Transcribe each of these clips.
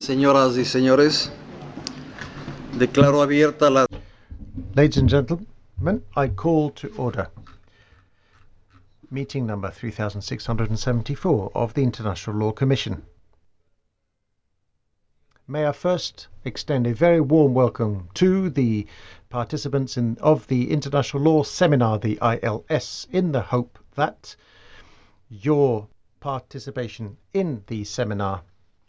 Señoras y señores, declaro abierta la... Ladies and gentlemen, I call to order meeting number 3674 of the International Law Commission. May I first extend a very warm welcome to the participants of the International Law Seminar, the ILS, in the hope that your participation in the seminar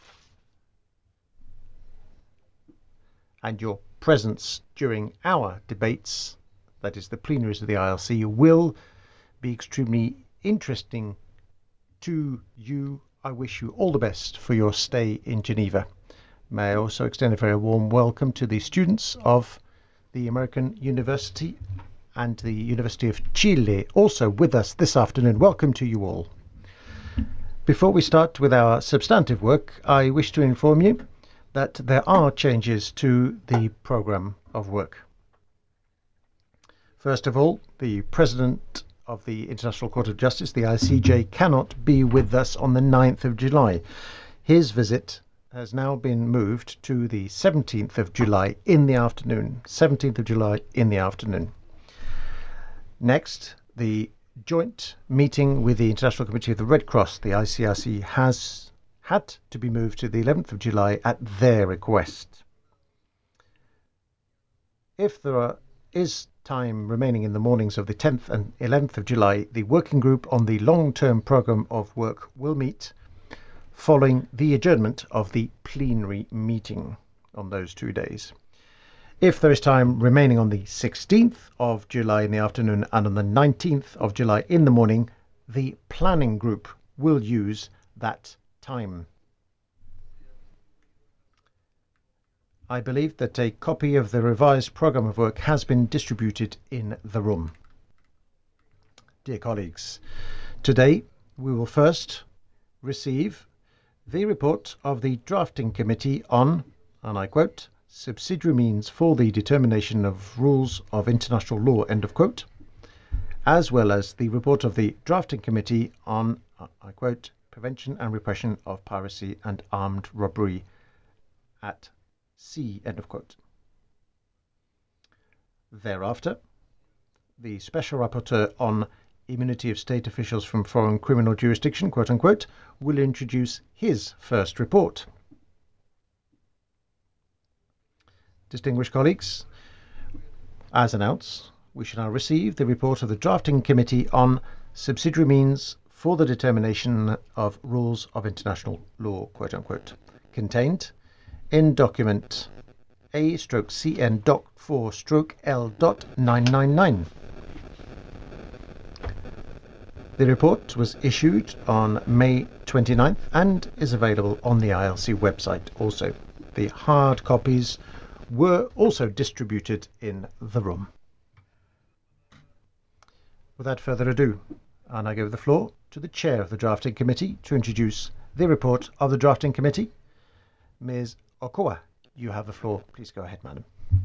and your presence during our debates, that is the plenaries of the ILC, will be extremely interesting to you. I wish you all the best for your stay in Geneva. May I also extend a very warm welcome to the students of the American University and the University of Chile, also with us this afternoon. Welcome to you all. Before we start with our substantive work, I wish to inform you that there are changes to the program of work. First of all, the President of the International Court of Justice, the ICJ, cannot be with us on the 9th of July. His visit has now been moved to the 17th of July in the afternoon. 17th of July in the afternoon. Next, the joint meeting with the International Committee of the Red Cross, the ICRC, has had to be moved to the 11th of July at their request. If there is time remaining in the mornings of the 10th and 11th of July, the working group on the long-term program of work will meet following the adjournment of the plenary meeting on those 2 days. If there is time remaining on the 16th of July in the afternoon and on the 19th of July in the morning, the planning group will use that time. I believe that a copy of the revised programme of work has been distributed in the room. Dear colleagues, today we will first receive the report of the drafting committee on, and I quote, subsidiary means for the determination of rules of international law, end of quote, as well as the report of the drafting committee on, I quote, prevention and repression of piracy and armed robbery at sea, end of quote. Thereafter, the special rapporteur on immunity of state officials from foreign criminal jurisdiction, quote unquote, will introduce his first report. Distinguished colleagues, as announced, we shall now receive the report of the drafting committee on subsidiary means for the determination of rules of international law, quote unquote, contained in document A/CN Doc 4/L.999. The report was issued on May 29th and is available on the ILC website also. The hard copies were also distributed in the room. Without further ado, I now give the floor to the chair of the drafting committee to introduce the report of the drafting committee. Ms. Okoa, you have the floor. Please go ahead, madam.